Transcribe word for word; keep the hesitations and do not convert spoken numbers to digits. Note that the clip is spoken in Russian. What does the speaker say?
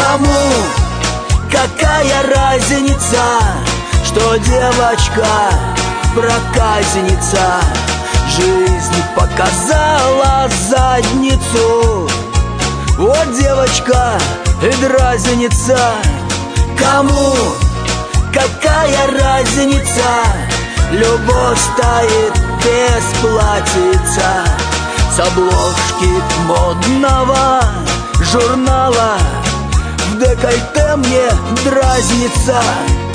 Кому какая разница, что девочка проказница? Жизнь показала задницу, вот девочка и дразнится. Кому какая разница, любовь стоит без платьица. С обложки модного журнала в декольте мне дразнится.